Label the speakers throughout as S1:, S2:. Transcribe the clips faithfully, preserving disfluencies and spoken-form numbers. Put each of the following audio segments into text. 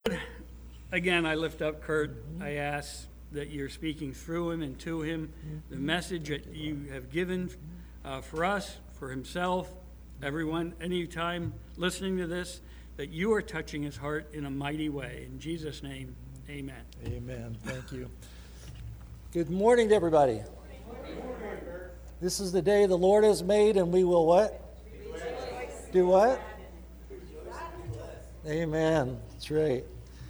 S1: Again, I lift up Kurt. I ask that you're speaking through him and to him, the message that you have given uh, for us, for himself, everyone, anytime listening to this, that you are touching his heart in a mighty way. In Jesus' name, amen.
S2: Amen. Thank you. Good morning to everybody.
S1: Good morning.
S2: This is the day the Lord has made, and we will what? Do what? Amen. That's right.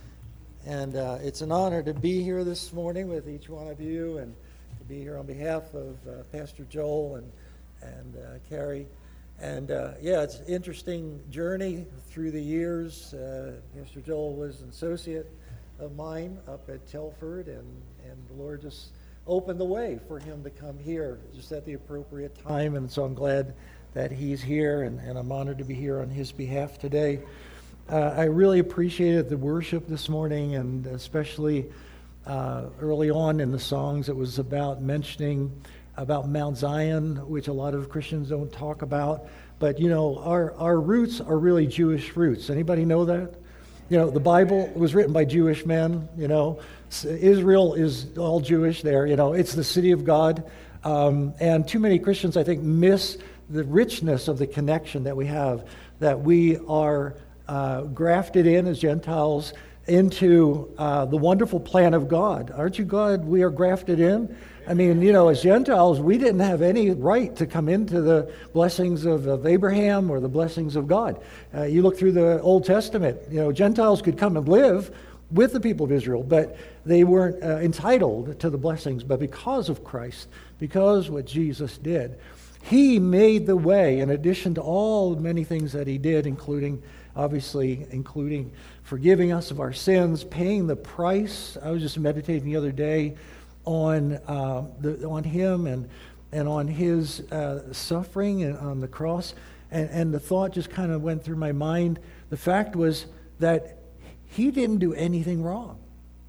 S2: And uh, it's an honor to be here this morning with each one of you, and to be here on behalf of uh, Pastor Joel and and uh, Carrie. And uh, yeah, it's an interesting journey through the years. Uh, Pastor Joel was an associate of mine up at Telford, and, and the Lord just opened the way for him to come here just at the appropriate time. And so I'm glad that he's here, and, and I'm honored to be here on his behalf today. Uh, I really appreciated the worship this morning, and especially uh, early on in the songs, it was about mentioning about Mount Zion, which a lot of Christians don't talk about. But, you know, our, our roots are really Jewish roots. Anybody know that? You know, the Bible was written by Jewish men, you know. Israel is all Jewish there, you know. It's the city of God. Um, and too many Christians, I think, miss the richness of the connection that we have, that we are Uh, grafted in as Gentiles into uh, the wonderful plan of God. Aren't you glad we are grafted in? I mean, you know, as Gentiles, we didn't have any right to come into the blessings of, of Abraham or the blessings of God. Uh, you look through the Old Testament, you know, Gentiles could come and live with the people of Israel, but they weren't uh, entitled to the blessings. But because of Christ, because what Jesus did, he made the way, in addition to all the many things that he did, including obviously including forgiving us of our sins, paying the price. I was just meditating the other day on uh, the, on him and and on his uh, suffering and on the cross, and, and the thought just kind of went through my mind. The fact was that he didn't do anything wrong,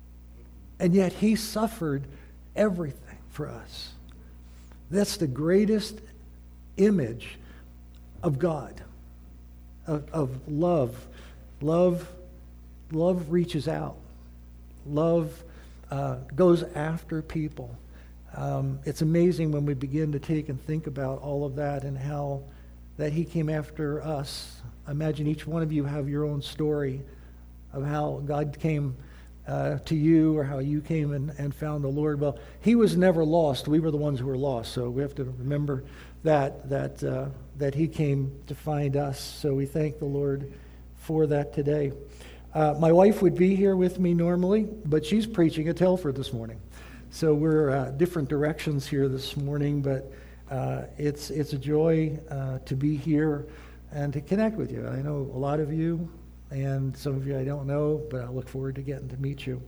S2: and yet he suffered everything for us. That's the greatest image of God. Of, of love. Love love reaches out. Love uh, goes after people. Um, it's amazing when we begin to take and think about all of that and how that he came after us. I imagine each one of you have your own story of how God came uh, to you, or how you came and, and found the Lord. Well, he was never lost. We were the ones who were lost. So we have to remember that that uh, that he came to find us. So we thank the Lord for that today. Uh, my wife would be here with me normally, but she's preaching at Telford this morning. So we're uh, different directions here this morning, but uh, it's it's a joy uh, to be here and to connect with you. I know a lot of you, and some of you I don't know, but I look forward to getting to meet you.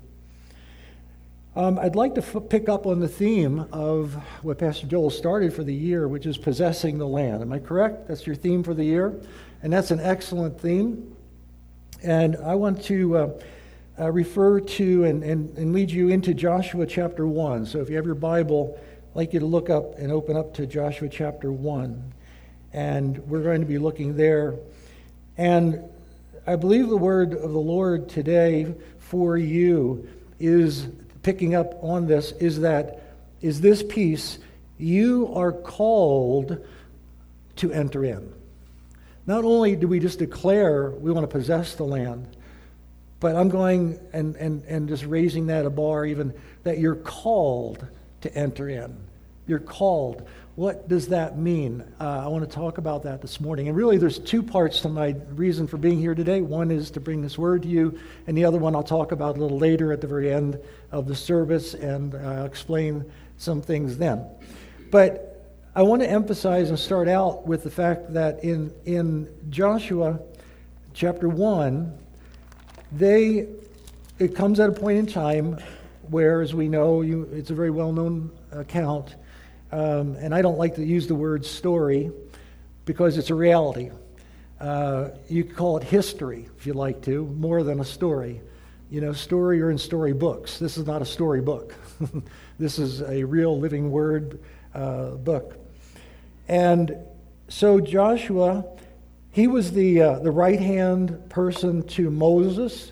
S2: Um, I'd like to f- pick up on the theme of what Pastor Joel started for the year, which is possessing the land. Am I correct? That's your theme for the year? And that's an excellent theme. And I want to uh, uh, refer to and, and, and lead you into Joshua chapter one. So if you have your Bible, I'd like you to look up and open up to Joshua chapter one. And we're going to be looking there. And I believe the word of the Lord today for you is picking up on this, is that, is this piece, you are called to enter in. Not only do we just declare we want to possess the land, but I'm going and, and, and just raising that a bar even, that you're called to enter in. You're called. What does that mean? Uh, I want to talk about that this morning. And really there's two parts to my reason for being here today. One is to bring this word to you, and the other one I'll talk about a little later at the very end of the service, and I'll explain some things then. But I want to emphasize and start out with the fact that in, in Joshua chapter one, they it comes at a point in time where, as we know, you, it's a very well-known account, Um, and I don't like to use the word story because it's a reality. Uh, you could call it history, if you like to, more than a story. You know, story or in story books. This is not a story book. This is a real living word uh, book. And so Joshua, he was the uh, the right-hand person to Moses,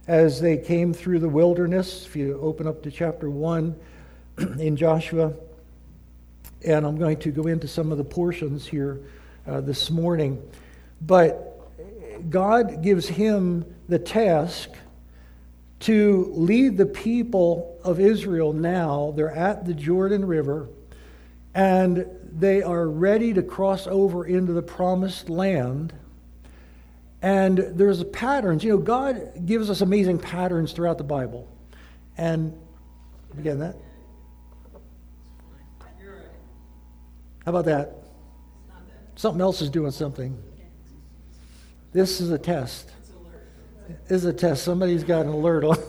S2: as they came through the wilderness. If you open up to chapter one in Joshua, and I'm going to go into some of the portions here uh, this morning. But God gives him the task to lead the people of Israel now. They're at the Jordan River, and they are ready to cross over into the promised land. And there's patterns. You know, God gives us amazing patterns throughout the Bible. And, you getting that? How about that? Something else is doing something. This is a test. This is a test. Somebody's got an alert on.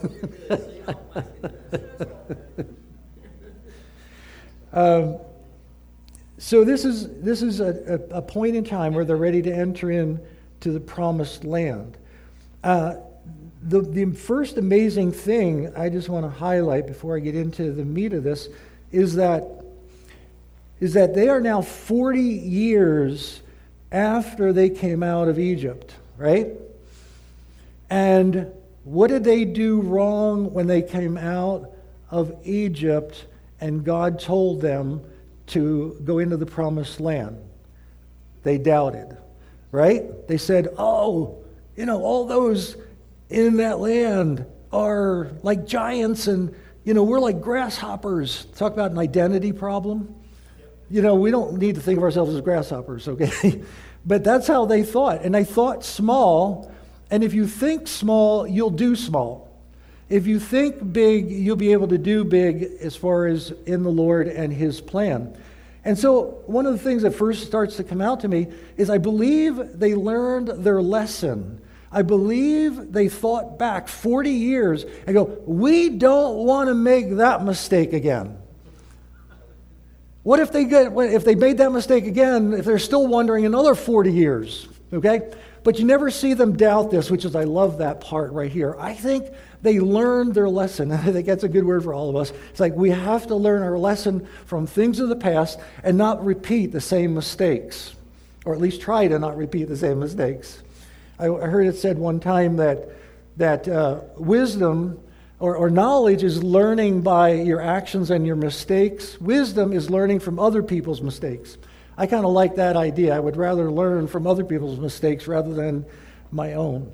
S2: um, so this is this is a, a, a point in time where they're ready to enter in to the promised land. Uh, the, the first amazing thing I just want to highlight before I get into the meat of this is that is that they are now forty years after they came out of Egypt, right? And what did they do wrong when they came out of Egypt and God told them to go into the promised land? They doubted, right? They said, oh, you know, all those in that land are like giants and, you know, we're like grasshoppers. Talk about an identity problem. You know, we don't need to think of ourselves as grasshoppers, okay? But that's how they thought. And they thought small. And if you think small, you'll do small. If you think big, you'll be able to do big as far as in the Lord and his plan. And so one of the things that first starts to come out to me is I believe they learned their lesson. I believe they thought back forty years and go, we don't want to make that mistake again. What if they get, if they made that mistake again, if they're still wondering another forty years, okay? But you never see them doubt this, which is, I love that part right here. I think they learned their lesson. I think that's a good word for all of us. It's like we have to learn our lesson from things of the past and not repeat the same mistakes, or at least try to not repeat the same mistakes. I, I heard it said one time that, that uh, wisdom Or, or knowledge is learning by your actions and your mistakes. Wisdom is learning from other people's mistakes. I kind of like that idea. I would rather learn from other people's mistakes rather than my own.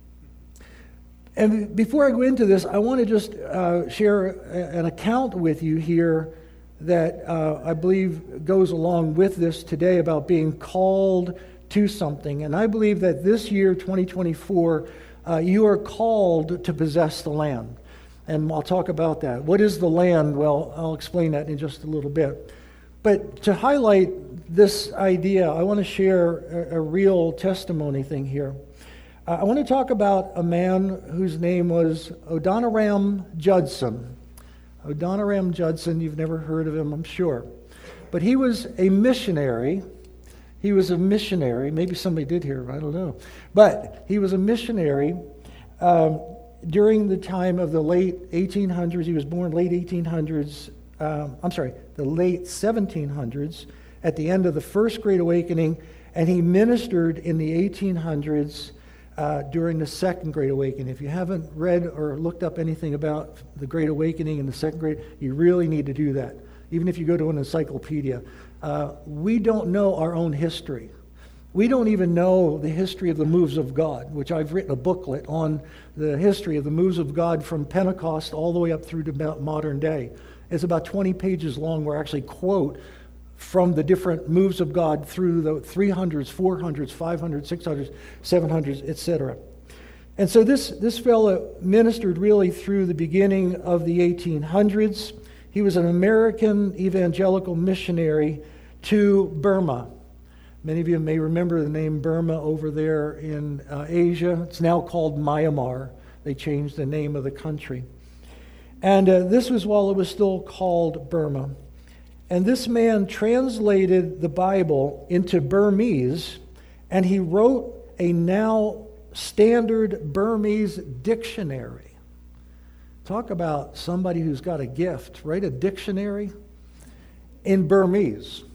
S2: And before I go into this, I want to just uh, share a, an account with you here that uh, I believe goes along with this today about being called to something. And I believe that this year, twenty twenty-four, uh, you are called to possess the land. And I'll talk about that. What is the land? Well, I'll explain that in just a little bit. But to highlight this idea, I want to share a, a real testimony thing here. Uh, I want to talk about a man whose name was Adoniram Judson. Adoniram Judson, you've never heard of him, I'm sure. But he was a missionary. He was a missionary. Maybe somebody did hear him, I don't know. But he was a missionary. Um, During the time of the late eighteen hundreds, he was born late eighteen hundreds, um, I'm sorry, the late seventeen hundreds, at the end of the First Great Awakening, and he ministered in the eighteen hundreds uh, during the Second Great Awakening. If you haven't read or looked up anything about the Great Awakening and the Second Great, you really need to do that, even if you go to an encyclopedia. Uh, we don't know our own history. We don't even know the history of the moves of God, which I've written a booklet on the history of the moves of God from Pentecost all the way up through to modern day. It's about twenty pages long where I actually quote from the different moves of God through the three hundreds, four hundreds, five hundreds, six hundreds, seven hundreds, et cetera. And so this, this fellow ministered really through the beginning of the eighteen hundreds. He was an American evangelical missionary to Burma. Many of you may remember the name Burma over there in uh, Asia. It's now called Myanmar. They changed the name of the country. And uh, this was while it was still called Burma. And this man translated the Bible into Burmese, and he wrote a now standard Burmese dictionary. Talk about somebody who's got a gift. Write a dictionary in Burmese.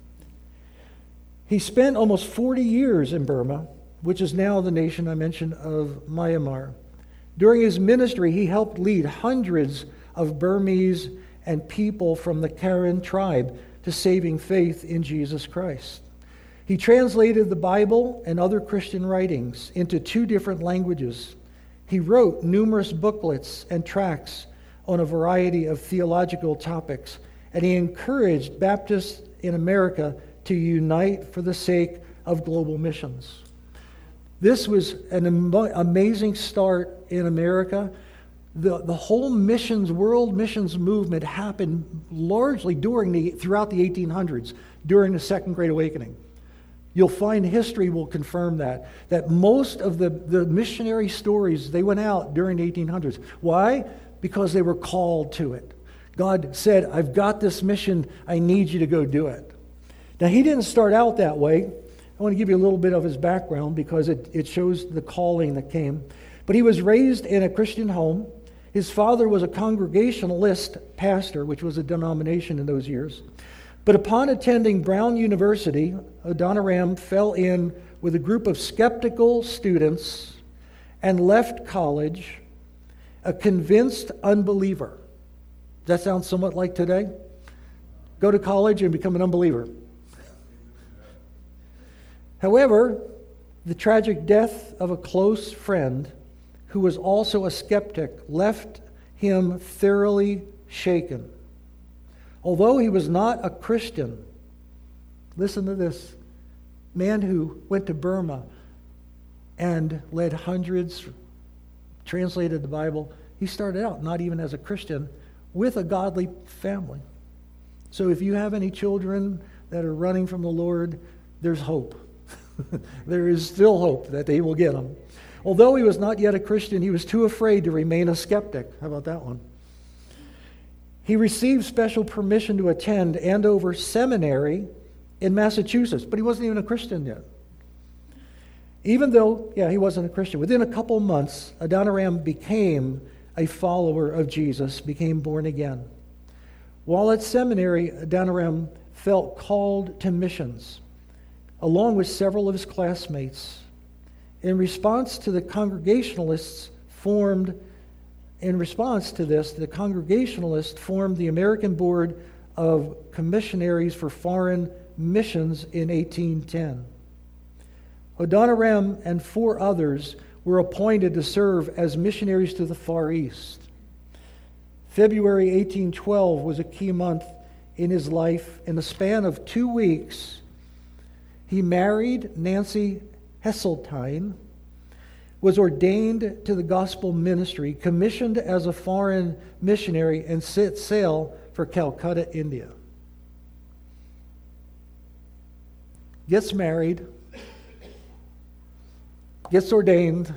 S2: He spent almost forty years in Burma, which is now the nation I mentioned of Myanmar.
S3: During his ministry, he helped lead hundreds of Burmese and people from the Karen tribe to saving faith in Jesus Christ. He translated the Bible and other Christian writings into two different languages. He wrote numerous booklets and tracts on a variety of theological topics, and he encouraged Baptists in America to unite for the sake of global missions. This was an am- amazing start in America. The, the whole missions, world missions movement happened largely during the, throughout the eighteen hundreds, during the Second Great Awakening. You'll find history will confirm that, that most of the, the missionary stories, they went out during the eighteen hundreds. Why? Because they were called to it. God said, I've got this mission, I need you to go do it. Now, he didn't start out that way. I want to give you a little bit of his background because it, it shows the calling that came. But he was raised in a Christian home. His father was a Congregationalist pastor, which was a denomination in those years. But upon attending Brown University, Adoniram fell in with a group of skeptical students and left college a convinced unbeliever. Does that sound somewhat like today? Go to college and become an unbeliever. However, the tragic death of a close friend who was also a skeptic left him thoroughly shaken. Although he was not a Christian, listen to this, man who went to Burma and led hundreds, translated the Bible, he started out not even as a Christian, with a godly family. So if you have any children that are running from the Lord, there's hope. There is still hope that they will get them. Although he was not yet a Christian, he was too afraid to remain a skeptic. How about that one? He received special permission to attend Andover Seminary in Massachusetts, but he wasn't even a Christian yet. Even though, yeah, he wasn't a Christian. Within a couple months, Adoniram became a follower of Jesus, became born again. While at seminary, Adoniram felt called to missions, along with several of his classmates. In response to the Congregationalists formed, in response to this, the Congregationalists formed the American Board of Commissionaries for Foreign Missions in eighteen ten. Adoniram and four others were appointed to serve as missionaries to the Far East. February eighteen twelve was a key month in his life. In the span of two weeks, he married Nancy Heseltine, was ordained to the gospel ministry, commissioned as a foreign missionary, and set sail for Calcutta, India. Gets married, gets ordained,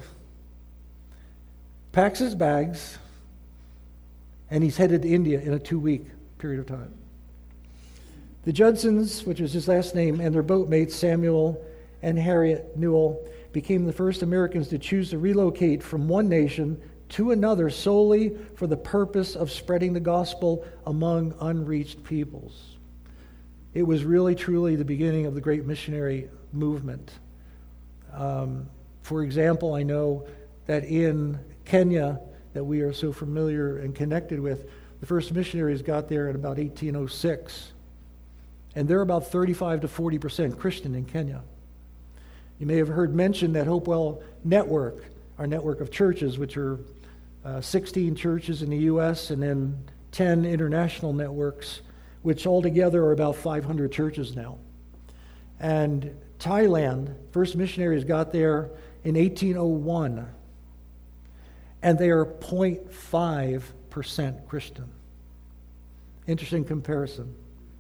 S3: packs his bags, and he's headed to India in a two-week period of time. The Judsons, which was his last name, and their boatmates, Samuel and Harriet Newell, became the first Americans to choose to relocate from one nation to another solely for the purpose of spreading the gospel among unreached peoples. It was really, truly the beginning of the great missionary movement. Um, for example, I know that in Kenya, that we are so familiar and connected with, the first missionaries got there in about eighteen oh six. And they're about thirty-five to forty percent Christian in Kenya. You may have heard mention that Hopewell Network, our network of churches, which are uh, sixteen churches in the U S and then ten international networks, which altogether are about five hundred churches now. And Thailand, first missionaries got there in eighteen oh one, and they are zero point five percent Christian. Interesting comparison.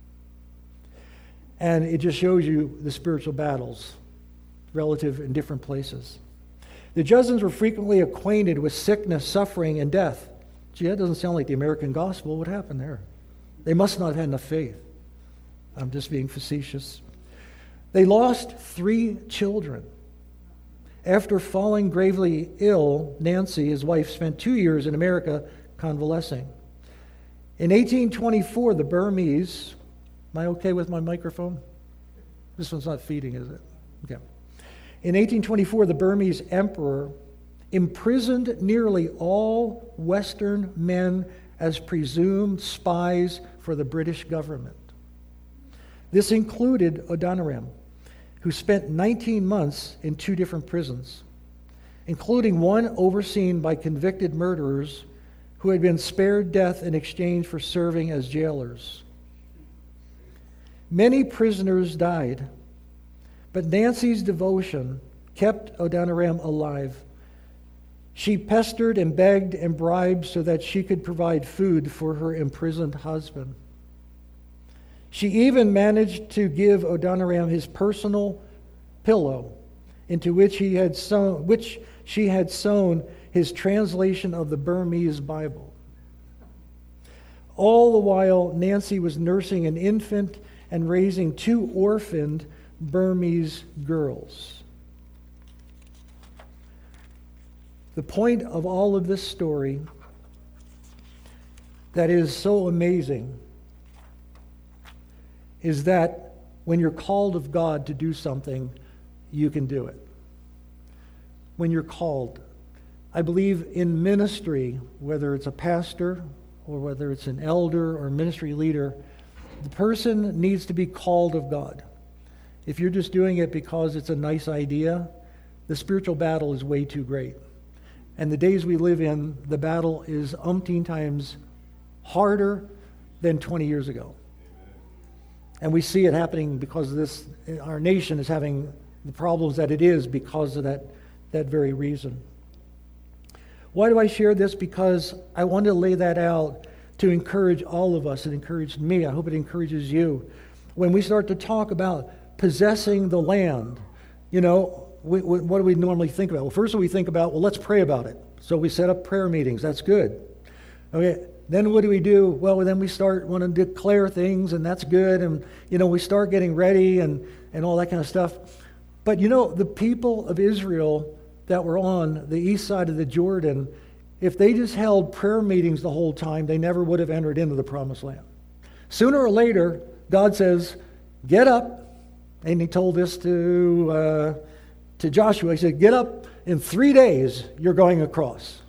S3: And it just shows you the spiritual battles relative in different places. The Judsons were frequently acquainted with sickness, suffering, and death. Gee, that doesn't sound like the American gospel. What happened there? They must not have had enough faith. I'm just being facetious. They lost three children. After falling gravely ill, Nancy, his wife, spent two years in America convalescing. In eighteen twenty-four, the Burmese, am I okay with my microphone? This one's not feeding, is it? Okay. In eighteen twenty-four, the Burmese emperor imprisoned nearly all Western men as presumed spies for the British government. This included Adoniram, who spent nineteen months in two different prisons, including one overseen by convicted murderers who had been spared death in exchange for serving as jailers. Many prisoners died, but Nancy's devotion kept Adoniram alive. She pestered and begged and bribed so that she could provide food for her imprisoned husband. She even managed to give Adoniram his personal pillow, into which he had sewn, which she had sewn his translation of the Burmese Bible. All the while, Nancy was nursing an infant and raising two orphaned Burmese girls. The point of all of this story that is so amazing is that when you're called of God to do something, you can do it. When you're called. I believe in ministry, whether it's a pastor or whether it's an elder or ministry leader, the person needs to be called of God. If you're just doing it because it's a nice idea, the spiritual battle is way too great. And the days we live in, the battle is umpteen times harder than twenty years ago. And we see it happening because of this. Our nation is having the problems that it is because of that, that very reason. Why do I share this? Because I want to lay that out to encourage all of us. It encouraged me. I hope it encourages you. When we start to talk about possessing the land, you know, we, we, what do we normally think about? Well, first we think about, well, let's pray about it. So we set up prayer meetings. That's good. Okay. Then what do we do? Well, then we start want to declare things, and that's good. And, you know, we start getting ready and, and all that kind of stuff. But, you know, the people of Israel that were on the east side of the Jordan, if they just held prayer meetings the whole time, they never would have entered into the promised land. Sooner or later, God says, get up. And he told this to, uh, to Joshua. He said, get up. In three days, you're going across.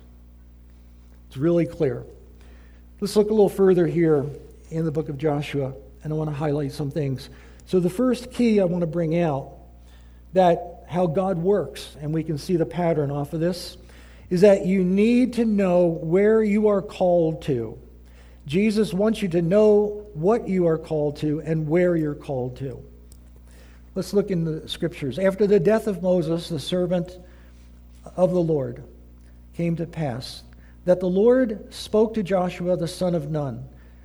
S3: It's really clear. Let's look a little further here in the book of Joshua, and I want to highlight some things. So the first key I want to bring out, that how God works, and we can see the pattern off of this, is that you need to know where you are called to. Jesus wants you to know what you are called to and where you're called to. Let's look in the scriptures. After the death of Moses, the servant of the Lord, came to pass that the Lord spoke to Joshua the son of Nun,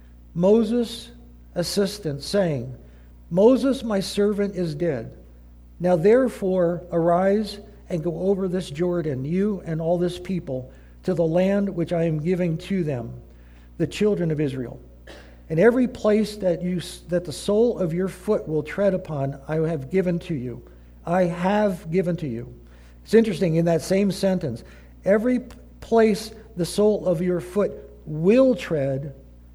S3: Moses' assistant, saying, Moses, my servant, is dead. Now therefore arise and go over this Jordan, you and all this people, to the land which I am giving to them, the children of Israel. And every place that you that the sole of your foot will tread upon, I have given to you. I have given to you. It's interesting, in that same sentence, every place the sole of your foot will tread,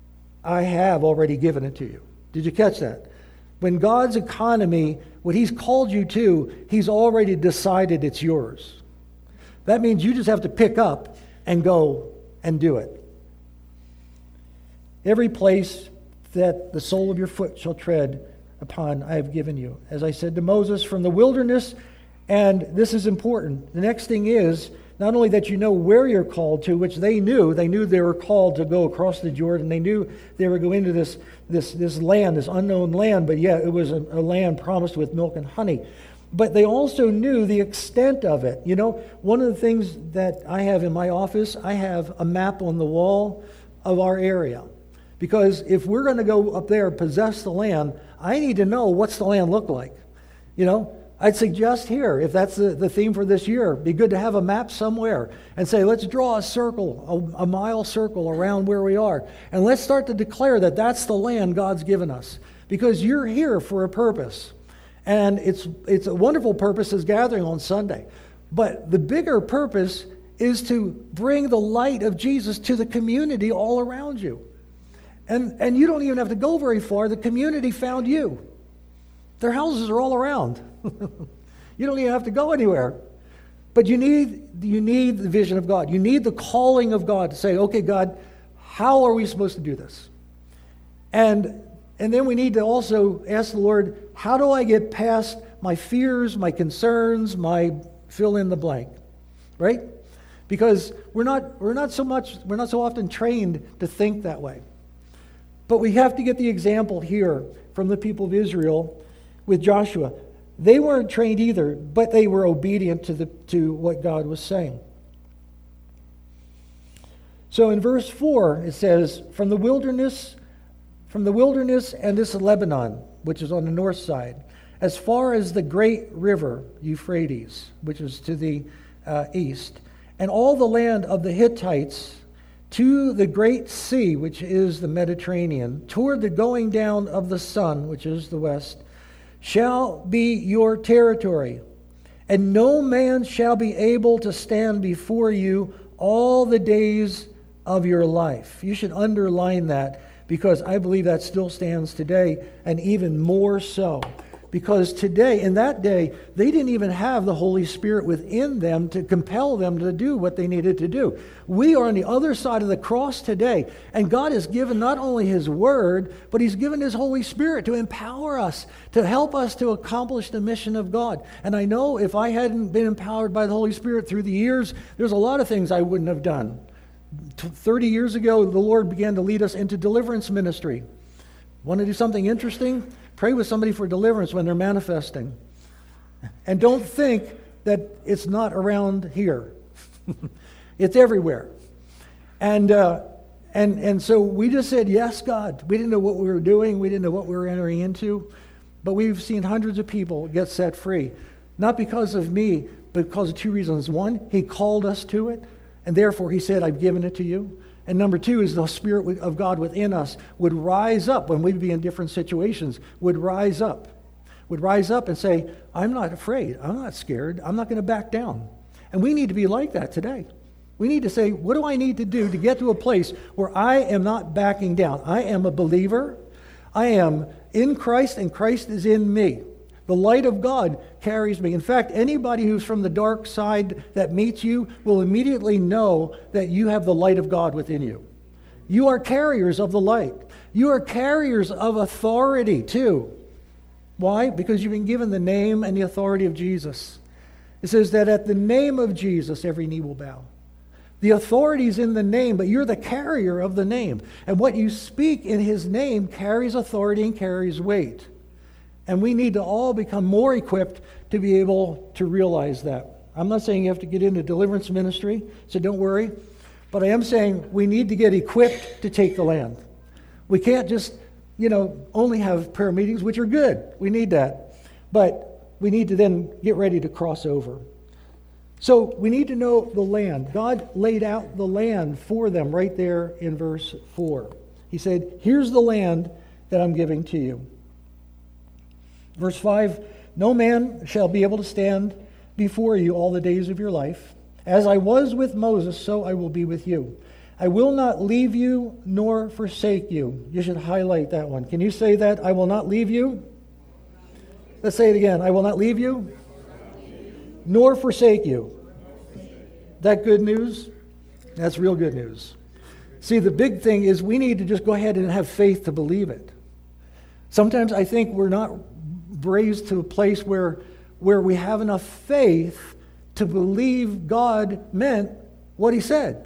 S3: I have already given it to you. Did you catch that? When God's economy, what he's called you to, he's already decided it's yours. That means you just have to pick up and go and do it. Every place that the sole of your foot shall tread upon, I have given you. As I said to Moses, from the wilderness, and this is important. The next thing is, not only that you know where you're called to, which they knew, they knew they were called to go across the Jordan. They knew they were going into this, this, this land, this unknown land, but yet it was a, a land promised with milk and honey. But they also knew the extent of it. You know, one of the things that I have in my office, I have a map on the wall of our area. Because if we're going to go up there and possess the land, I need to know what's the land look like. You know, I'd suggest here, if that's the, the theme for this year, be good to have a map somewhere and say, let's draw a circle, a, a mile circle around where we are. And let's start to declare that that's the land God's given us. Because you're here for a purpose. And it's it's a wonderful purpose as gathering on Sunday. But the bigger purpose is to bring the light of Jesus to the community all around you. And, and you don't even have to go very far. The community found you. Their houses are all around. You don't even have to go anywhere. But you need, you need the vision of God. You need the calling of God to say, okay, God, how are we supposed to do this? And, and then we need to also ask the Lord, how do I get past my fears, my concerns, my fill in the blank, right? Because we're not, we're not so much, we're not so often trained to think that way. But we have to get the example here from the people of Israel with Joshua. They weren't trained either, but they were obedient to the to what God was saying. So in verse four, it says, from the wilderness, from the wilderness and this Lebanon, which is on the north side, as far as the great river Euphrates, which is to the uh, east, and all the land of the Hittites, to the great sea, which is the Mediterranean, toward the going down of the sun, which is the west, shall be your territory. And no man shall be able to stand before you all the days of your life. You should underline that, because I believe that still stands today, and even more so. Because today, in that day, they didn't even have the Holy Spirit within them to compel them to do what they needed to do. We are on the other side of the cross today, and God has given not only His Word, but He's given His Holy Spirit to empower us, to help us to accomplish the mission of God. And I know if I hadn't been empowered by the Holy Spirit through the years, there's a lot of things I wouldn't have done. thirty years ago, the Lord began to lead us into deliverance ministry. Want to do something interesting? Pray with somebody for deliverance when they're manifesting. And don't think that it's not around here. It's everywhere. And, uh, and, and so we just said, yes, God. We didn't know what we were doing. We didn't know what we were entering into. But we've seen hundreds of people get set free. Not because of me, but because of two reasons. One, He called us to it. And therefore He said, I've given it to you. And number two is the Spirit of God within us would rise up when we'd be in different situations, would rise up, would rise up and say, I'm not afraid. I'm not scared. I'm not going to back down. And we need to be like that today. We need to say, what do I need to do to get to a place where I am not backing down? I am a believer. I am in Christ, and Christ is in me. The light of God carries me. In fact, anybody who's from the dark side that meets you will immediately know that you have the light of God within you. You are carriers of the light. You are carriers of authority too. Why? Because you've been given the name and the authority of Jesus. It says that at the name of Jesus, every knee will bow. The authority is in the name, but you're the carrier of the name. And what you speak in His name carries authority and carries weight. And we need to all become more equipped to be able to realize that. I'm not saying you have to get into deliverance ministry, so don't worry. But I am saying we need to get equipped to take the land. We can't just, you know, only have prayer meetings, which are good. We need that. But we need to then get ready to cross over. So we need to know the land. God laid out the land for them right there in verse four. He said, here's the land that I'm giving to you. Verse five, no man shall be able to stand before you all the days of your life. As I was with Moses, so I will be with you. I will not leave you nor forsake you. You should highlight that one. Can you say that? I will not leave you. Let's say it again. I will not leave you nor forsake you. That good news? That's real good news. See, the big thing is we need to just go ahead and have faith to believe it. Sometimes I think we're not raised to a place where, where we have enough faith to believe God meant what He said.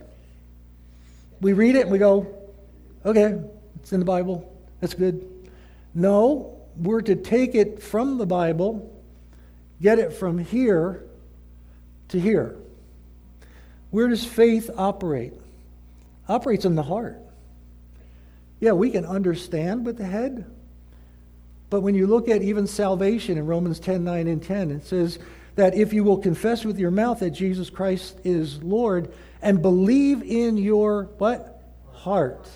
S3: We read it and we go, okay, it's in the Bible. That's good. No, we're to take it from the Bible, get it from here to here. Where does faith operate? Operates in the heart. Yeah, we can understand with the head. But when you look at even salvation in Romans ten, nine and ten, it says that if you will confess with your mouth that Jesus Christ is Lord and believe in your what? Heart.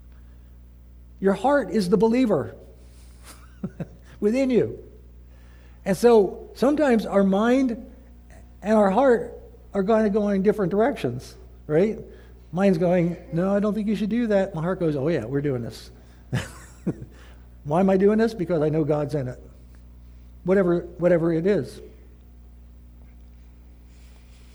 S3: Your heart is the believer within you. And so sometimes our mind and our heart are going to go in different directions, right? Mine's going, no, I don't think you should do that. My heart goes, oh yeah, we're doing this. Why am I doing this? Because I know God's in it. Whatever, whatever it is.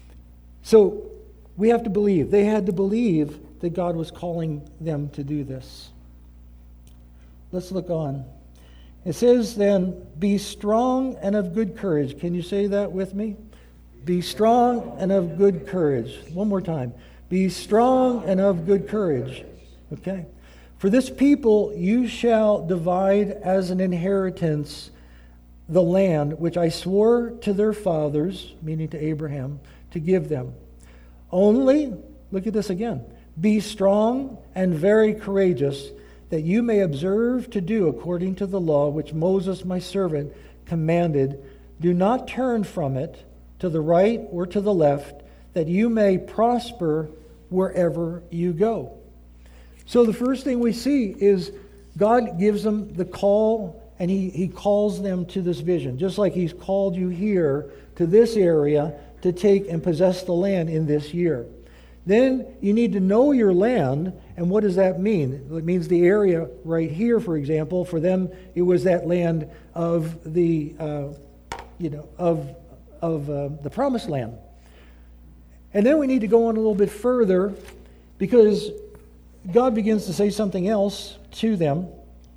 S3: So we have to believe. They had to believe that God was calling them to do this. Let's look on. It says then, be strong and of good courage. Can you say that with me? Be strong and of good courage. One more time. Be strong and of good courage. Okay. For this people you shall divide as an inheritance the land which I swore to their fathers, meaning to Abraham, to give them. Only, look at this again, be strong and very courageous, that you may observe to do according to the law which Moses my servant commanded. Do not turn from it to the right or to the left, that you may prosper wherever you go. So the first thing we see is God gives them the call, and he, he calls them to this vision, just like he's called you here to this area to take and possess the land in this year. Then you need to know your land, and what does that mean? It means the area right here, for example. For them, it was that land of the, uh, you know, of of uh, the promised land. And then we need to go on a little bit further, because God begins to say something else to them.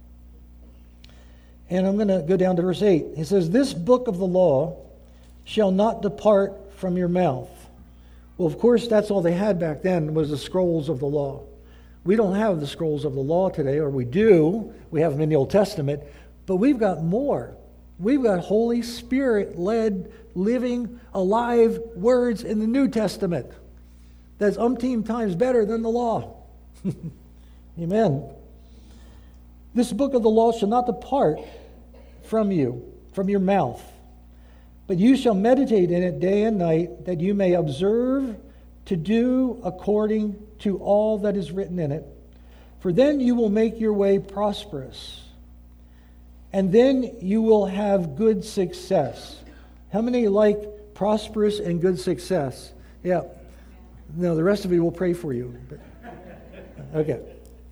S3: And I'm going to go down to verse eight. He says, "This book of the law shall not depart from your mouth." Well, of course, that's all they had back then, was the scrolls of the law. We don't have the scrolls of the law today, or we do. We have them in the Old Testament. But we've got more. We've got Holy Spirit-led, living, alive words in the New Testament. That's umpteen times better than the law. Amen. "This book of the law shall not depart from you, from your mouth, but you shall meditate in it day and night, that you may observe to do according to all that is written in it. For then you will make your way prosperous, and then you will have good success." How many like prosperous and good success? Yeah. No, the rest of you will pray for you. But, okay.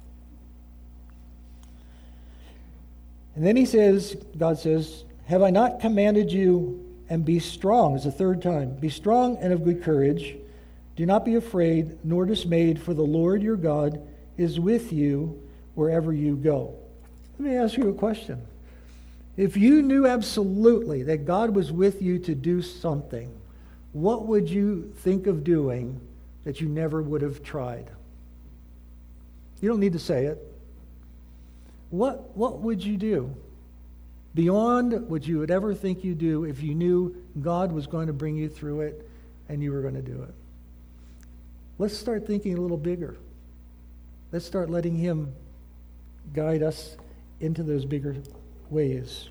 S3: And then he says, God says, "Have I not commanded you, and be strong?" It's the third time. "Be strong and of good courage. Do not be afraid nor dismayed, for the Lord your God is with you wherever you go." Let me ask you a question. If you knew absolutely that God was with you to do something, what would you think of doing that you never would have tried? You don't need to say it. What, what would you do beyond what you would ever think you'd do if you knew God was going to bring you through it and you were going to do it? Let's start thinking a little bigger. Let's start letting him guide us into those bigger ways.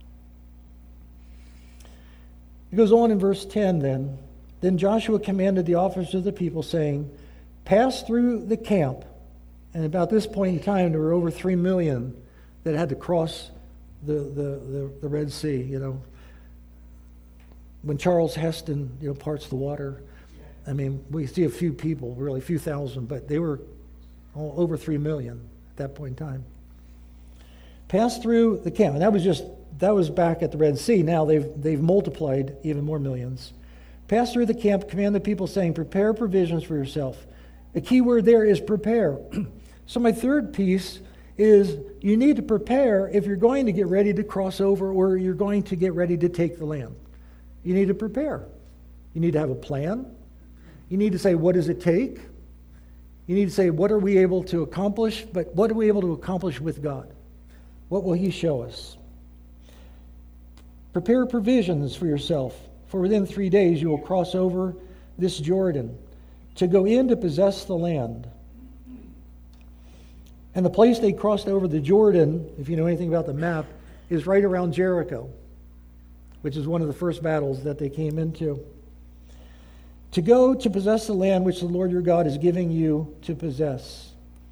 S3: It goes on in verse ten then. "Then Joshua commanded the officers of the people, saying, Pass through the camp." And about this point in time, there were over three million that had to cross the, the, the, the Red Sea, you know. When Charles Heston, you know, parts the water, I mean, we see a few people, really, a few thousand, but they were all over three million at that point in time. Pass through the camp. And that was just, that was back at the Red Sea. Now they've, they've multiplied even more millions. "Pass through the camp, command the people, saying, Prepare provisions for yourself." The key word there is prepare. So my third piece is you need to prepare if you're going to get ready to cross over or you're going to get ready to take the land. You need to prepare. You need to have a plan. You need to say, what does it take? You need to say, what are we able to accomplish? But what are we able to accomplish with God? What will he show us? "Prepare provisions for yourself, for within three days you will cross over this Jordan to go in to possess the land." And the place they crossed over the Jordan, if you know anything about the map, is right around Jericho, which is one of the first battles that they came into. "To go to possess the land which the Lord your God is giving you to possess."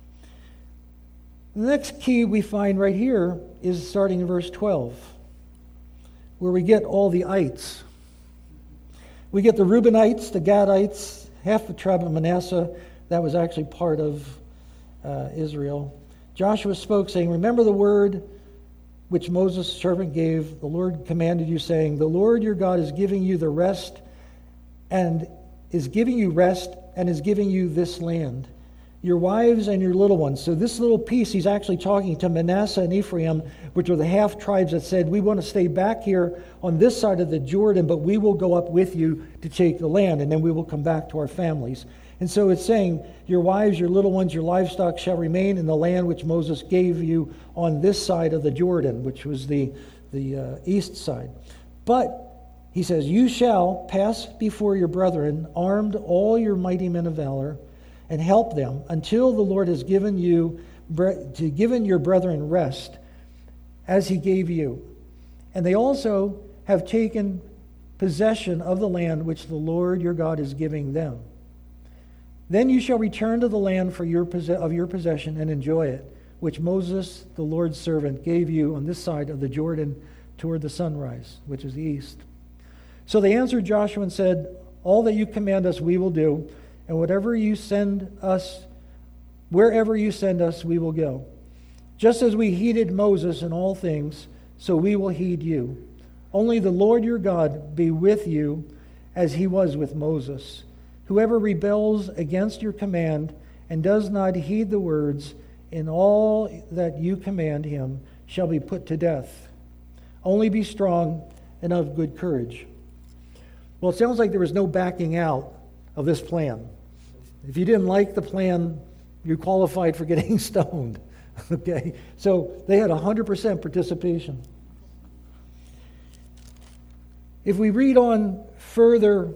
S3: The next key we find right here is starting in verse twelve, where we get all the ites. We get the Reubenites, the Gadites, half the tribe of Manasseh. That was actually part of uh, Israel. "Joshua spoke, saying, Remember the word which Moses' servant gave. The Lord commanded you, saying, The Lord your God is giving you the rest and is giving you rest and is giving you this land, your wives and your little ones. So this little piece, he's actually talking to Manasseh and Ephraim, which are the half tribes that said, we want to stay back here on this side of the Jordan, but we will go up with you to take the land, and then we will come back to our families. And so it's saying, your wives, your little ones, your livestock shall remain in the land which Moses gave you on this side of the Jordan, which was the, the uh, east side. But he says, you shall pass before your brethren, armed all your mighty men of valor, and help them until the Lord has given you to given your brethren rest, as he gave you. And they also have taken possession of the land which the Lord your God is giving them. Then you shall return to the land for your of your possession and enjoy it, which Moses, the Lord's servant, gave you on this side of the Jordan toward the sunrise, which is the east. So they answered Joshua and said, all that you command us we will do, and whatever you send us, wherever you send us, we will go. Just as we heeded Moses in all things, so we will heed you. Only the Lord your God be with you as he was with Moses. Whoever rebels against your command and does not heed the words in all that you command him shall be put to death. Only be strong and of good courage. Well, it sounds like there was no backing out of this plan. If you didn't like the plan, you qualified for getting stoned. Okay? So they had one hundred percent participation. If we read on further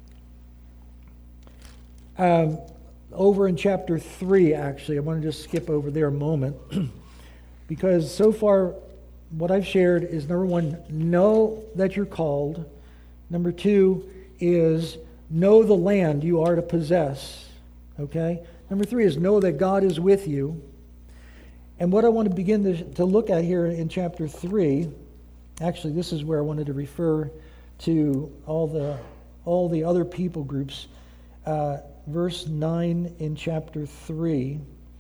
S3: um, over in chapter three, actually, I want to just skip over there a moment because so far what I've shared is, number one, know that you're called. Number two is know the land you are to possess. Okay? Number three is know that God is with you. And what I want to begin to, to look at here in chapter three, actually this is where I wanted to refer to all the all the other people groups. Uh, verse nine in chapter three.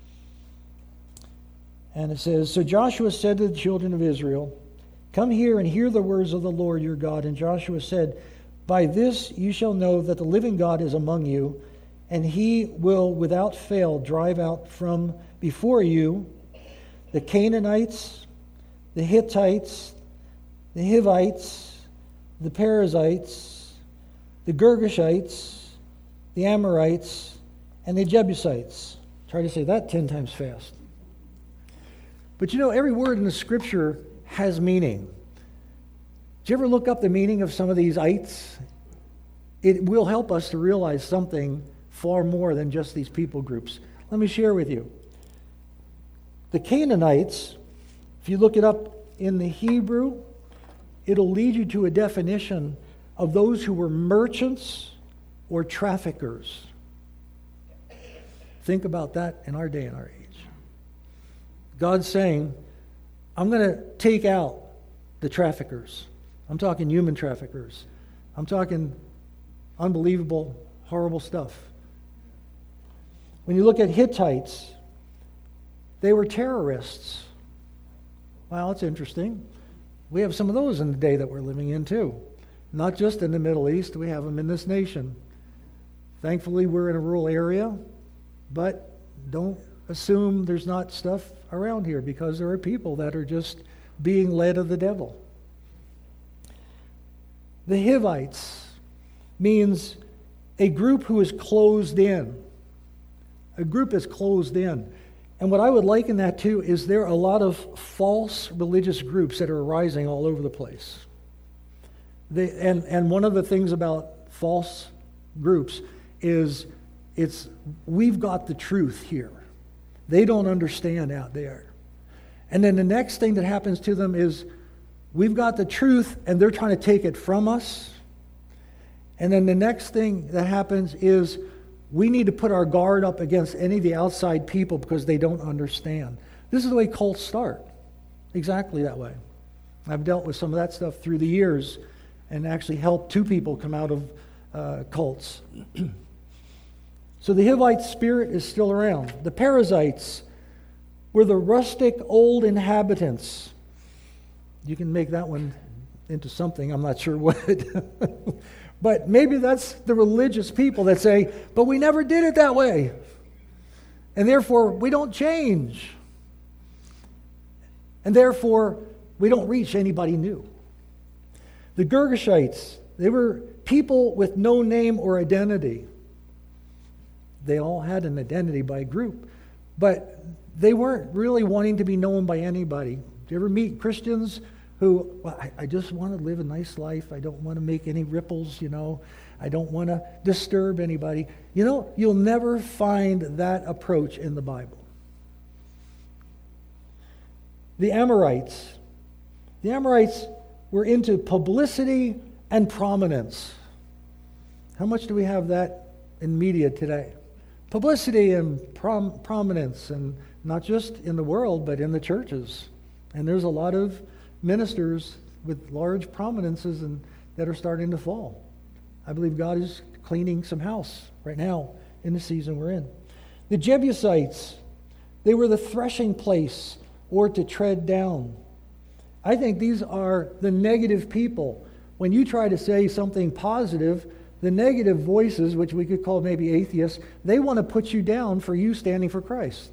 S3: And it says, so Joshua said to the children of Israel, come here and hear the words of the Lord your God. And Joshua said, by this you shall know that the living God is among you, and he will without fail drive out from before you the Canaanites, the Hittites, the Hivites, the Perizzites, the Girgashites, the Amorites, and the Jebusites. Try to say that ten times fast. But you know, every word in the scripture has meaning. Did you ever look up the meaning of some of these ites? It will help us to realize something far more than just these people groups. Let me share with you. The Canaanites, if you look it up in the Hebrew, it'll lead you to a definition of those who were merchants or traffickers. Think about that in our day and our age. God's saying, I'm going to take out the traffickers. I'm talking human traffickers. I'm talking unbelievable, horrible stuff. When you look at Hittites, they were terrorists. Wow, that's interesting. We have some of those in the day that we're living in too. Not just in the Middle East, we have them in this nation. Thankfully, we're in a rural area, but don't assume there's not stuff around here, because there are people that are just being led of the devil. The Hivites means a group who is closed in. A group is closed in. And what I would liken that to is there are a lot of false religious groups that are arising all over the place. They, and, and one of the things about false groups is it's we've got the truth here. They don't understand out there. And then the next thing that happens to them is we've got the truth and they're trying to take it from us. And then the next thing that happens is we need to put our guard up against any of the outside people because they don't understand. This is the way cults start. Exactly that way. I've dealt with some of that stuff through the years and actually helped two people come out of uh, cults. So the Hivite spirit is still around. The Perizzites were the rustic old inhabitants. You can make that one into something, I'm not sure what. But maybe that's the religious people that say, but we never did it that way. And therefore, we don't change. And therefore, we don't reach anybody new. The Girgashites, they were people with no name or identity. They all had an identity by group, but they weren't really wanting to be known by anybody. Do you ever meet Christians who, well, I, I just want to live a nice life. I don't want to make any ripples, you know. I don't want to disturb anybody. You know, you'll never find that approach in the Bible. The Amorites. The Amorites were into publicity and prominence. How much do we have that in media today? Publicity and prom- prominence, and not just in the world, but in the churches. And there's a lot of ministers with large prominences and that are starting to fall. I believe God is cleaning some house right now in the season we're in. The Jebusites, they were the threshing place or to tread down. I think these are the negative people. When you try to say something positive, the negative voices, which we could call maybe atheists, they want to put you down for you standing for Christ.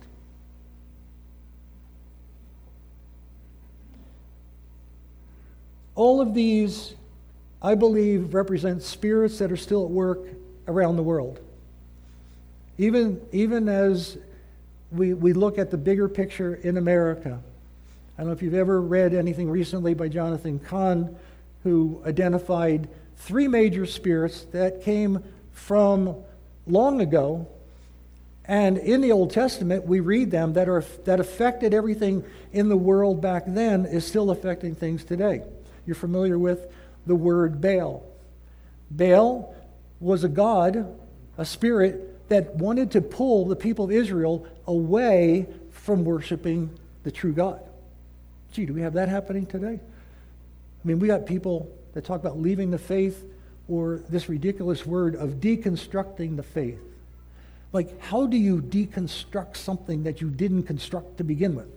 S3: All of these, I believe, represent spirits that are still at work around the world. Even, even as we, we look at the bigger picture in America. I don't know if you've ever read anything recently by Jonathan Cahn, who identified three major spirits that came from long ago. And in the Old Testament, we read them that are that affected everything in the world back then is still affecting things today. You're familiar with the word Baal. Baal was a god, a spirit that wanted to pull the people of Israel away from worshiping the true God. Gee, do we have that happening today? I mean, we got people that talk about leaving the faith, or this ridiculous word of deconstructing the faith. Like, how do you deconstruct something that you didn't construct to begin with?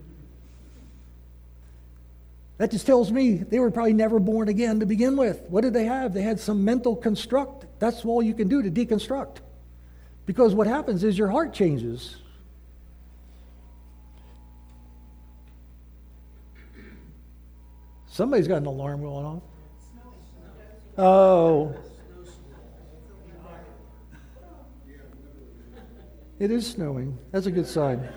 S3: That just tells me they were probably never born again to begin with. What did they have? They had some mental construct. That's all you can do to deconstruct. Because what happens is your heart changes. Somebody's got an alarm going off. Oh. It is snowing. That's a good sign.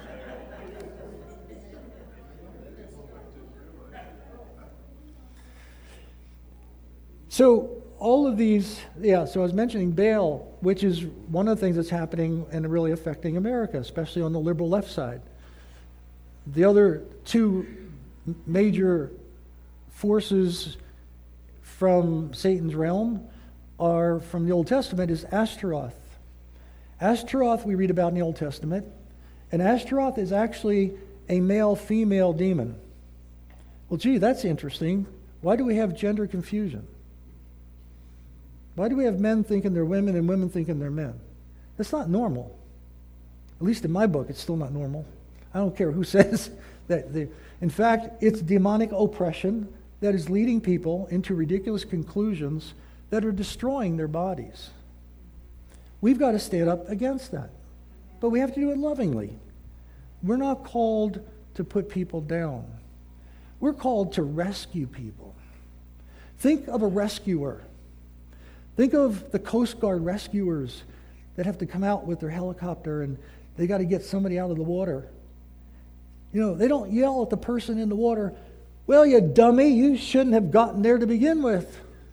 S3: So all of these, yeah, so I was mentioning Baal, which is one of the things that's happening and really affecting America, especially on the liberal left side. The other two major forces from Satan's realm are from the Old Testament is Ashtaroth. Ashtaroth we read about in the Old Testament, and Ashtaroth is actually a male-female demon. Well, gee, that's interesting. Why do we have gender confusion? Why do we have men thinking they're women and women thinking they're men? That's not normal. At least in my book, it's still not normal. I don't care who says that. They, in fact, it's demonic oppression that is leading people into ridiculous conclusions that are destroying their bodies. We've got to stand up against that. But we have to do it lovingly. We're not called to put people down. We're called to rescue people. Think of a rescuer. Think of the Coast Guard rescuers that have to come out with their helicopter and they got to get somebody out of the water. You know, they don't yell at the person in the water, "Well, you dummy, you shouldn't have gotten there to begin with."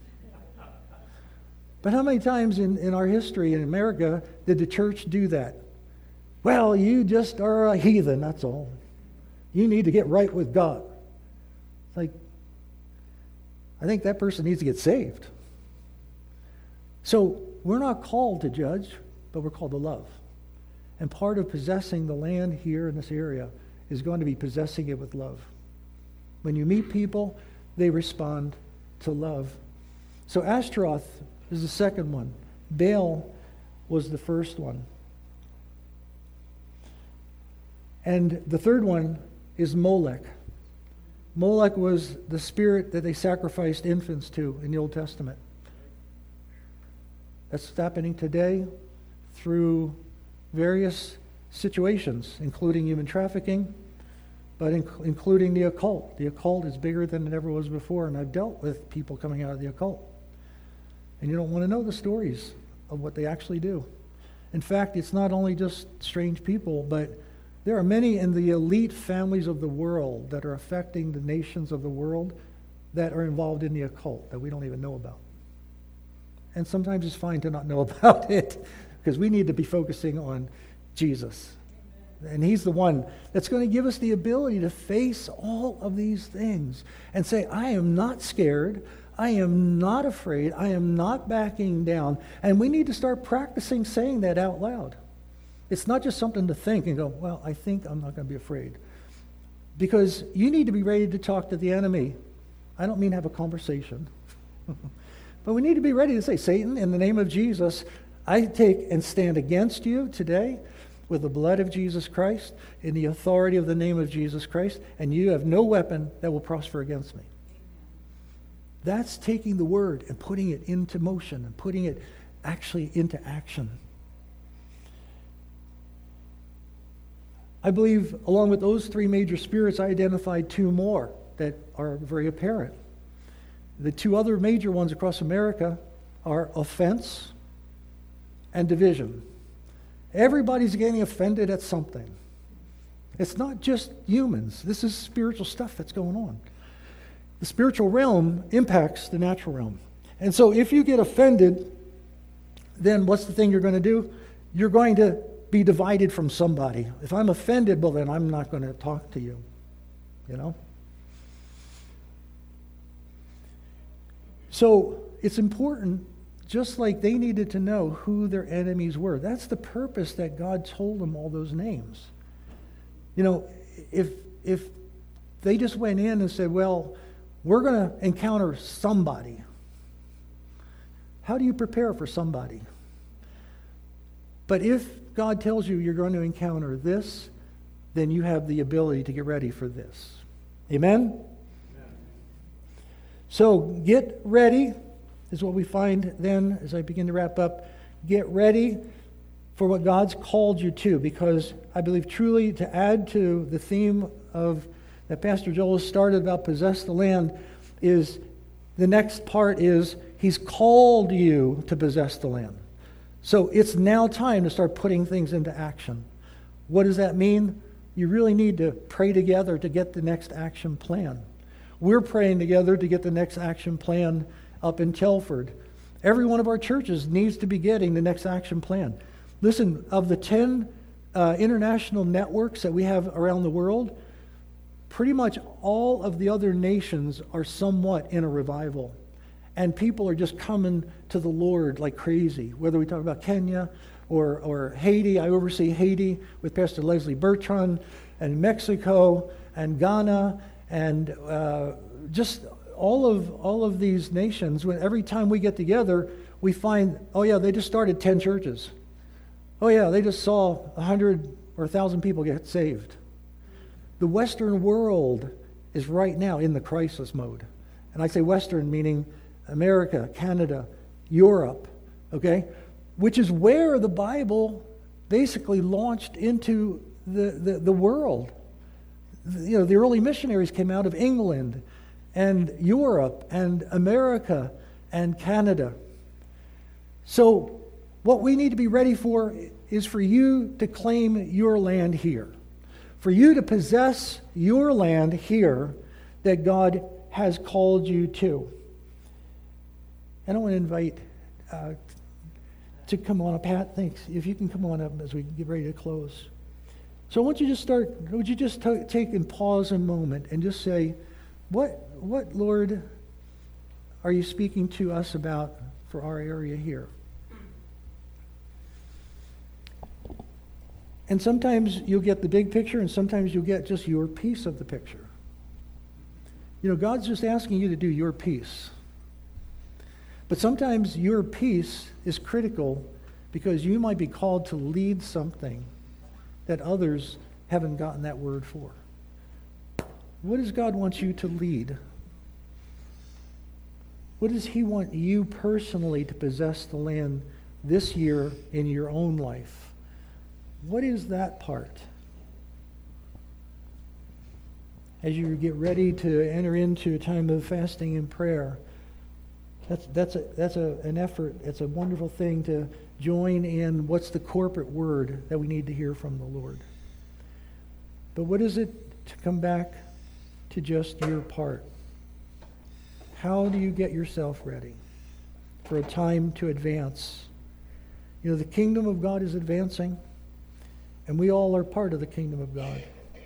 S3: But how many times in, in our history in America did the church do that? "Well, you just are a heathen, that's all. You need to get right with God." It's like, I think that person needs to get saved. So we're not called to judge, but we're called to love. And part of possessing the land here in this area is going to be possessing it with love. When you meet people, they respond to love. So Ashtaroth is the second one. Baal was the first one. And the third one is Molech. Molech was the spirit that they sacrificed infants to in the Old Testament. That's happening today through various situations, including human trafficking, but in, including the occult. The occult is bigger than it ever was before, and I've dealt with people coming out of the occult. And you don't want to know the stories of what they actually do. In fact, it's not only just strange people, but there are many in the elite families of the world that are affecting the nations of the world that are involved in the occult that we don't even know about. And sometimes it's fine to not know about it, because we need to be focusing on Jesus. And he's the one that's going to give us the ability to face all of these things and say, I am not scared. I am not afraid. I am not backing down. And we need to start practicing saying that out loud. It's not just something to think and go, well, I think I'm not going to be afraid. Because you need to be ready to talk to the enemy. I don't mean have a conversation. But we need to be ready to say, Satan, in the name of Jesus, I take and stand against you today with the blood of Jesus Christ, in the authority of the name of Jesus Christ, and you have no weapon that will prosper against me. That's taking the word and putting it into motion and putting it actually into action. I believe along with those three major spirits, I identified two more that are very apparent. The two other major ones across America are offense and division. Everybody's getting offended at something. It's not just humans. This is spiritual stuff that's going on. The spiritual realm impacts the natural realm. And so if you get offended, then what's the thing you're going to do? You're going to be divided from somebody. If I'm offended, well, then I'm not going to talk to you. You know? So it's important, just like they needed to know who their enemies were. That's the purpose that God told them all those names. You know, if if they just went in and said, well, we're going to encounter somebody. How do you prepare for somebody? But if God tells you you're going to encounter this, then you have the ability to get ready for this. Amen? So get ready is what we find then as I begin to wrap up. Get ready for what God's called you to, because I believe truly to add to the theme of that Pastor Joel has started about possess the land is the next part is he's called you to possess the land. So it's now time to start putting things into action. What does that mean? You really need to pray together to get the next action plan. We're praying together to get the next action plan up in Telford. Every one of our churches needs to be getting the next action plan. Listen, of the ten uh, international networks that we have around the world, pretty much all of the other nations are somewhat in a revival. And people are just coming to the Lord like crazy. Whether we talk about Kenya or, or Haiti, I oversee Haiti with Pastor Leslie Bertrand, and Mexico and Ghana, and uh, just all of all of these nations. When every time we get together, we find, oh yeah, they just started ten churches. Oh yeah, they just saw a hundred or a thousand people get saved. The Western world is right now in the crisis mode, and I say Western meaning America, Canada, Europe, okay, which is where the Bible basically launched into the, the, the world. You know, the early missionaries came out of England and Europe and America and Canada. So what we need to be ready for is for you to claim your land here, for you to possess your land here that God has called you to. And I want to invite uh, to come on up. Pat, thanks. If you can come on up as we get ready to close. So I want you to start, would you just t- take and pause a moment and just say, what, what, Lord, are you speaking to us about for our area here? And sometimes you'll get the big picture, and sometimes you'll get just your piece of the picture. You know, God's just asking you to do your piece. But sometimes your piece is critical because you might be called to lead something that others haven't gotten that word for. What does God want you to lead? What does He want you personally to possess the land this year in your own life. What is that part? As you get ready to enter into a time of fasting and prayer, that's that's a, that's a, an effort. It's a wonderful thing to join in what's the corporate word that we need to hear from the Lord. But what is it to come back to just your part? How do you get yourself ready for a time to advance? You know, the kingdom of God is advancing, and we all are part of the kingdom of God.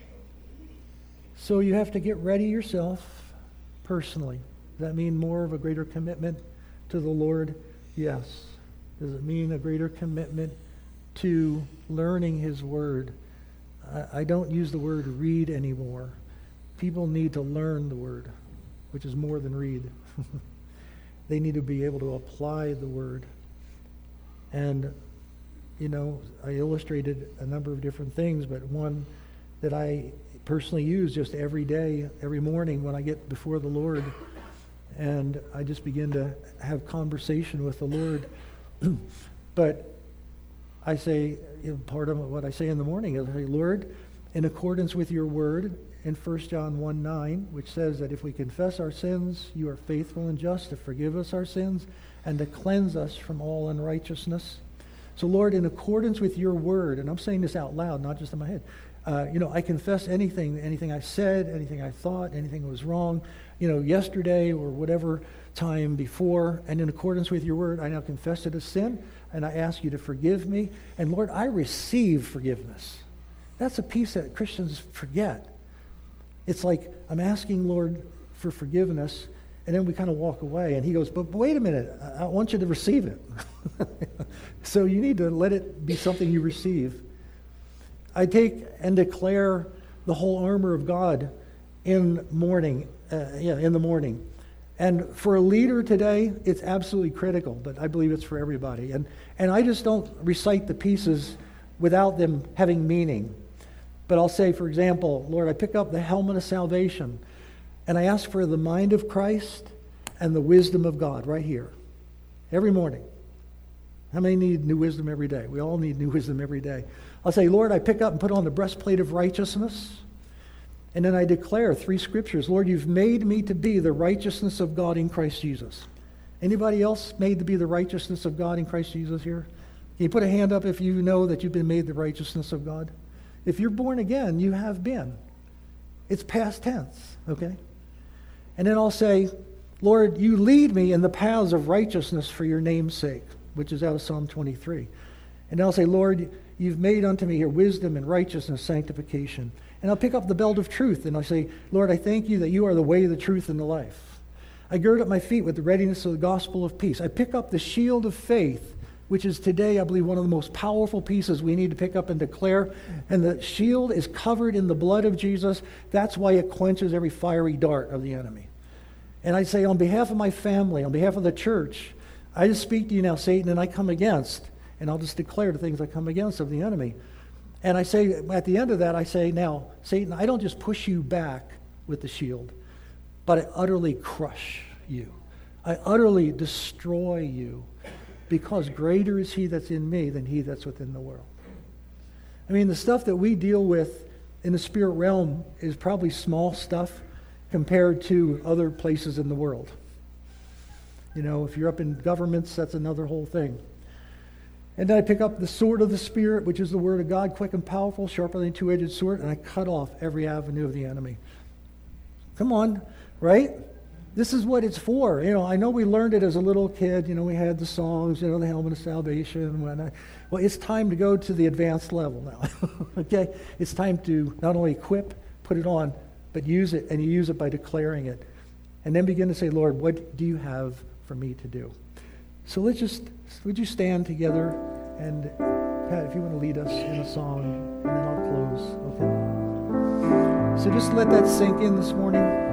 S3: So you have to get ready yourself personally. Does that mean more of a greater commitment to the Lord? Yes. Does it mean a greater commitment to learning His Word? I, I don't use the word read anymore. People need to learn the Word, which is more than read. They need to be able to apply the Word. And, you know, I illustrated a number of different things, but one that I personally use just every day, every morning when I get before the Lord, and I just begin to have conversation with the Lord. But I say, you know, part of what I say in the morning is, hey, Lord, in accordance with your word in First John one nine, which says that if we confess our sins, you are faithful and just to forgive us our sins and to cleanse us from all unrighteousness. So Lord, in accordance with your word, and I'm saying this out loud, not just in my head, uh, you know, I confess anything, anything I said, anything I thought, anything that was wrong, you know, yesterday or whatever time before, and in accordance with your word, I now confess it as sin, and I ask you to forgive me. And Lord, I receive forgiveness. That's a piece that Christians forget. It's like, I'm asking Lord for forgiveness, and then we kind of walk away, and he goes, but wait a minute, I want you to receive it. So you need to let it be something you receive. I take and declare the whole armor of God in morning, uh, yeah, in the morning. And for a leader today, it's absolutely critical, but I believe it's for everybody. And and I just don't recite the pieces without them having meaning. But I'll say, for example, Lord, I pick up the helmet of salvation, and I ask for the mind of Christ and the wisdom of God right here, every morning. How many need new wisdom every day? We all need new wisdom every day. I'll say, Lord, I pick up and put on the breastplate of righteousness. And then I declare three scriptures. Lord, you've made me to be the righteousness of God in Christ Jesus. Anybody else made to be the righteousness of God in Christ Jesus here? Can you put a hand up if you know that you've been made the righteousness of God? If you're born again, you have been. It's past tense, okay? And then I'll say, Lord, you lead me in the paths of righteousness for your name's sake, which is out of Psalm twenty-three. And I'll say, Lord, you've made unto me here wisdom and righteousness, sanctification. And I'll pick up the belt of truth, and I say, Lord, I thank you that you are the way, the truth, and the life. I gird up my feet with the readiness of the gospel of peace. I pick up the shield of faith, which is today, I believe, one of the most powerful pieces we need to pick up and declare. And the shield is covered in the blood of Jesus. That's why it quenches every fiery dart of the enemy. And I say, on behalf of my family, on behalf of the church, I just speak to you now, Satan, and I come against, and I'll just declare the things I come against of the enemy. And I say, at the end of that, I say, now, Satan, I don't just push you back with the shield, but I utterly crush you. I utterly destroy you, because greater is he that's in me than he that's within the world. I mean, the stuff that we deal with in the spirit realm is probably small stuff compared to other places in the world. You know, if you're up in governments, that's another whole thing. And then I pick up the sword of the Spirit, which is the word of God, quick and powerful, sharper than a two-edged sword, and I cut off every avenue of the enemy. Come on, right? This is what it's for. You know, I know we learned it as a little kid. You know, we had the songs, you know, the helmet of salvation and whatnot. Well, it's time to go to the advanced level now, okay? It's time to not only equip, put it on, but use it, and you use it by declaring it. And then begin to say, Lord, what do you have for me to do? So let's just, would you stand together? And Pat, if you want to lead us in a song, and then I'll close, okay? So just let that sink in this morning.